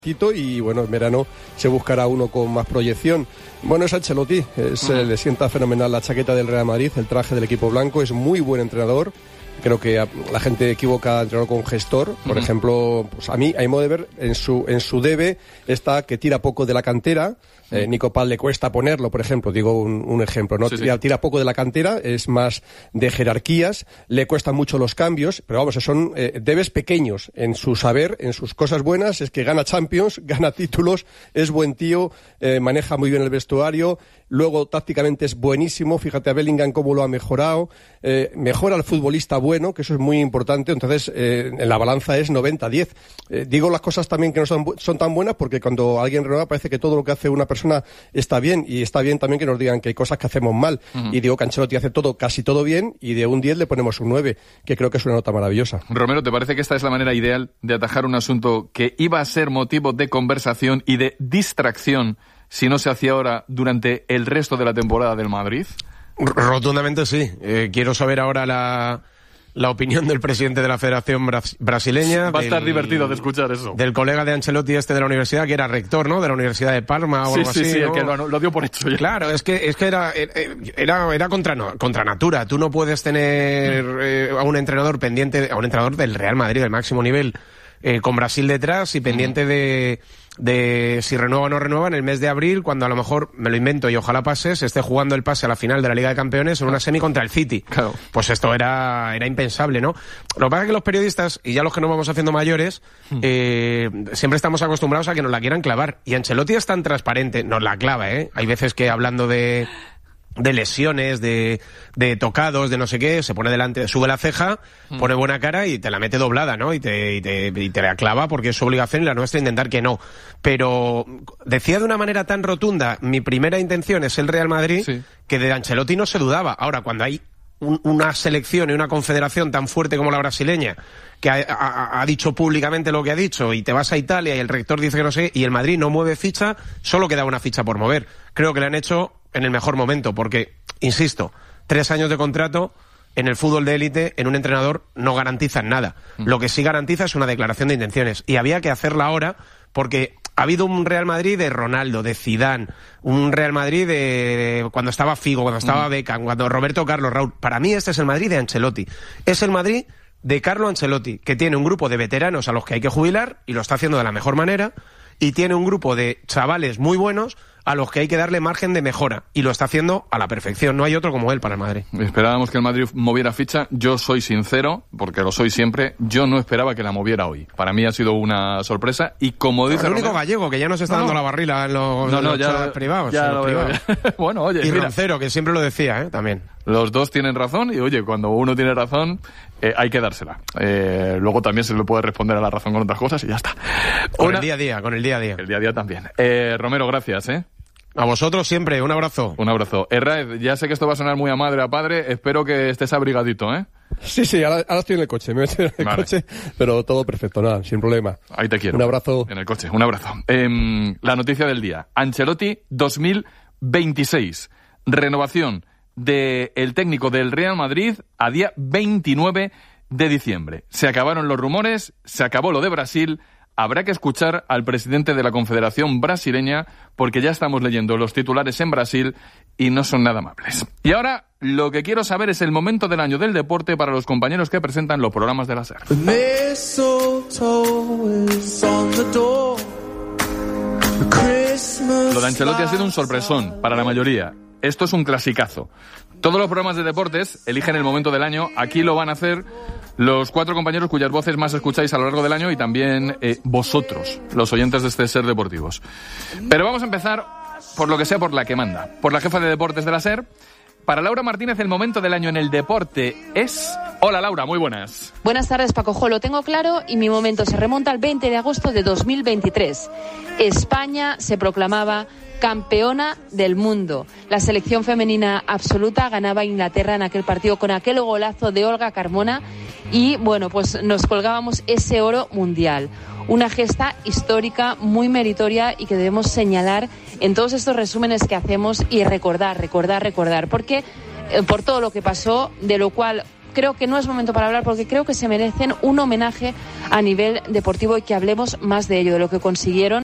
y bueno, en verano se buscará uno con más proyección. Bueno, es Ancelotti, le sienta fenomenal la chaqueta del Real Madrid, el traje del equipo blanco, es muy buen entrenador. Creo que la gente equivoca a entrenador con gestor. Por ejemplo, pues a mi modo de ver, en su debe está que tira poco de la cantera. Nico Pal le cuesta ponerlo, por ejemplo, digo un ejemplo, ¿no? Sí. Tira poco de la cantera, es más de jerarquías, le cuestan mucho los cambios, pero vamos, son debes pequeños en su saber, en sus cosas buenas, es que gana Champions, gana títulos, es buen tío, maneja muy bien el vestuario, luego tácticamente es buenísimo, fíjate a Bellingham cómo lo ha mejorado, mejora al futbolista bueno, que eso es muy importante, entonces en la balanza es 90-10. Digo las cosas también que no son tan buenas porque cuando alguien renueva parece que todo lo que hace una persona está bien, y está bien también que nos digan que hay cosas que hacemos mal, y digo que Ancelotti hace casi todo bien, y de un 10 le ponemos un 9, que creo que es una nota maravillosa. Romero, ¿te parece que esta es la manera ideal de atajar un asunto que iba a ser motivo de conversación y de distracción si no se hacía ahora durante el resto de la temporada del Madrid? Rotundamente sí. Quiero saber ahora la opinión del presidente de la Federación Brasileña. Va a estar divertido de escuchar eso. Del colega de Ancelotti de la universidad, que era rector, ¿no? De la Universidad de Palma o algo así. Sí, ¿no? Que lo dio por hecho ya. Claro, es que era contra natura. Tú no puedes tener a un entrenador pendiente, a un entrenador del Real Madrid, del máximo nivel, con Brasil detrás y pendiente de si renueva o no renueva en el mes de abril, cuando a lo mejor, me lo invento y ojalá pase, se esté jugando el pase a la final de la Liga de Campeones en una semi contra el City. Claro. Pues esto era impensable, ¿no? Lo que pasa es que los periodistas, y ya los que nos vamos haciendo mayores, siempre estamos acostumbrados a que nos la quieran clavar. Y Ancelotti es tan transparente, nos la clava, ¿eh? Hay veces que hablando de lesiones, de tocados, de no sé qué, se pone delante, sube la ceja, pone buena cara y te la mete doblada, ¿no? Y te la clava porque es su obligación y la nuestra intentar que no. Pero decía de una manera tan rotunda, mi primera intención es el Real Madrid, sí, que de Ancelotti no se dudaba. Ahora, cuando hay una selección y una confederación tan fuerte como la brasileña, que ha dicho públicamente lo que ha dicho, y te vas a Italia y el rector dice que no sé, y el Madrid no mueve ficha, solo queda una ficha por mover. Creo que le han hecho en el mejor momento, porque, insisto, 3 años de contrato en el fútbol de élite, en un entrenador, no garantizan nada. Lo que sí garantiza es una declaración de intenciones, y había que hacerla ahora, porque ha habido un Real Madrid de Ronaldo, de Zidane, un Real Madrid de cuando estaba Figo, cuando estaba Beckham, cuando Roberto Carlos, Raúl. Para mí este es el Madrid de Ancelotti. Es el Madrid de Carlo Ancelotti, que tiene un grupo de veteranos a los que hay que jubilar, y lo está haciendo de la mejor manera, y tiene un grupo de chavales muy buenos a los que hay que darle margen de mejora, y lo está haciendo a la perfección. No hay otro como él para el Madrid. Esperábamos que el Madrid moviera ficha. Yo soy sincero, porque lo soy siempre, yo no esperaba que la moviera hoy. Para mí ha sido una sorpresa, y como dice el único gallego que ya nos está dando la barrila en los ya, privados. Ya lo privados. Bueno, oye, y Roncero, que siempre lo decía, también. Los dos tienen razón, y oye, cuando uno tiene razón, hay que dársela. Luego también se le puede responder a la razón con otras cosas y ya está. Con el día a día. El día a día también. Romero, gracias, A vosotros siempre, un abrazo. Un abrazo. Raed, ya sé que esto va a sonar muy a madre, a padre, espero que estés abrigadito, Sí, ahora estoy en el coche, me meto en el coche, pero todo perfecto, nada, sin problema. Ahí te quiero. Un abrazo. En el coche, un abrazo. La noticia del día. Ancelotti 2026. Renovación del técnico del Real Madrid a día 29 de diciembre. Se acabaron los rumores, se acabó lo de Brasil. Habrá que escuchar al presidente de la Confederación Brasileña, porque ya estamos leyendo los titulares en Brasil y no son nada amables. Y ahora, lo que quiero saber es el momento del año del deporte para los compañeros que presentan los programas de la SER. Lo de Ancelotti ha sido un sorpresón para la mayoría. Esto es un clasicazo. Todos los programas de deportes eligen el momento del año. Aquí lo van a hacer los 4 compañeros cuyas voces más escucháis a lo largo del año, y también vosotros, los oyentes de este SER Deportivos. Pero vamos a empezar por lo que sea, por la que manda. Por la jefa de deportes de la SER. Para Laura Martínez, el momento del año en el deporte es... Hola, Laura, muy buenas. Buenas tardes, Paco. Jo, lo tengo claro, y mi momento se remonta al 20 de agosto de 2023. España se proclamaba campeona del mundo. La selección femenina absoluta ganaba a Inglaterra en aquel partido con aquel golazo de Olga Carmona, y bueno, pues nos colgábamos ese oro mundial. Una gesta histórica, muy meritoria, y que debemos señalar en todos estos resúmenes que hacemos y recordar, porque por todo lo que pasó, de lo cual creo que no es momento para hablar, porque creo que se merecen un homenaje a nivel deportivo y que hablemos más de ello, de lo que consiguieron